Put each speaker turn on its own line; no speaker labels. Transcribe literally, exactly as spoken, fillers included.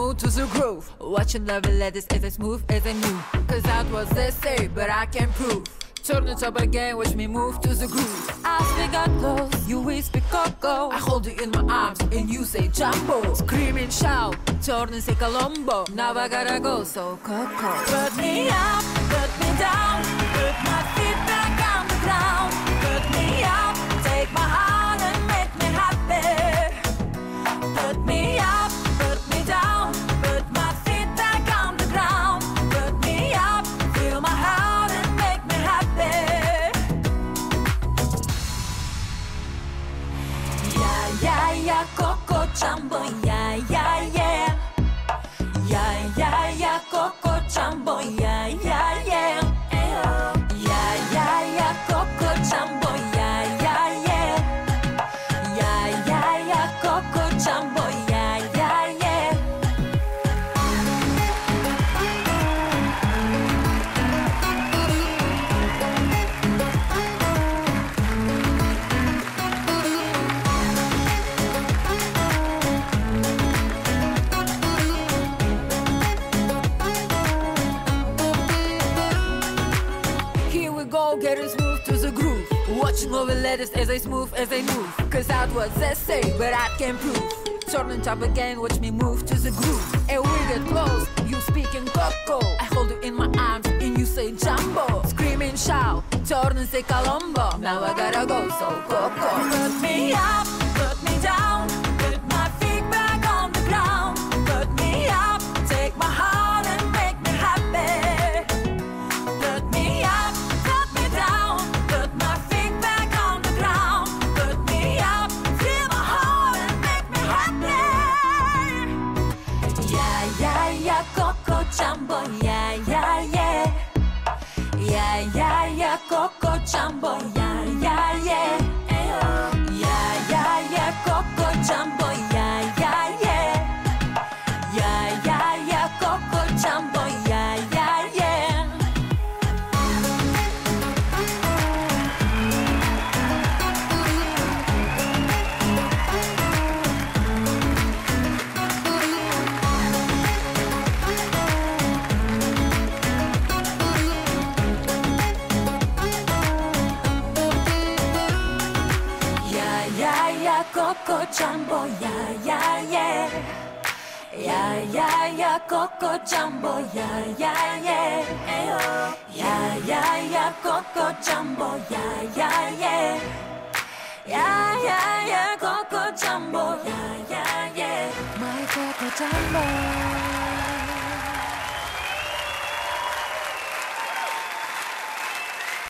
move to the groove. Watching lovely ladies as I smooth as I move. Cause that was they say, but I can prove. Turn it up again, watch me move to the groove. As we got close, you whisper Coco. I hold you in my arms and you say Jumbo. Scream and shout, turn and say Colombo. Now I gotta go, so Coco. Put me up, put me down. Put my feet back on the ground. Put me up, take my heart and make me happy. Put me up, put me down. Put my feet back on the ground. Put me up, feel my heart and make me happy. Yeah, yeah, yeah, Coco Jumbo, yeah, yeah, yeah. Yeah, yeah, yeah, Coco Jumbo, yeah, yeah, yeah. Yeah, yeah, yeah, Coco Jumbo, yeah, yeah, yeah. Yeah, yeah, yeah, Coco Jumbo, yeah, yeah, yeah. Here we go, getting smooth to the groove. Watching all the letters as I smooth as I move. Cause that's what they say, but I can prove. Turn it up again, watch me move to the groove. And we get close, you speaking Coco. I hold you in my arms and you say Jumbo. Scream and shout, turn and say Colombo. Now I gotta go, so Coco. Put me up, put me down. Put my feet back on the ground. Put me up, take my heart and make me happy. Put me up, put me down. Put my feet back on the ground. Put me up, feel my heart and make me happy. Yeah, yeah, yeah, Coco Jumbo, yeah, yeah, yeah. Yeah, yeah, yeah, Coco Jumbo, yeah, yeah, yeah. Yeah, yeah, yeah, Coco Jumbo, yeah, yeah, yeah. Yeah, yeah, yeah, Coco Jumbo, yeah, yeah, yeah. Yeah, yeah, yeah, Coco Jumbo, yeah, yeah, yeah. Yeah, yeah, yeah, Coco Jumbo, yeah, yeah, yeah. Yeah, yeah, yeah, Coco Jumbo, yeah, yeah, yeah. Yeah, yeah, yeah, Coco Jumbo, yeah, yeah, yeah. My Coco Jumbo.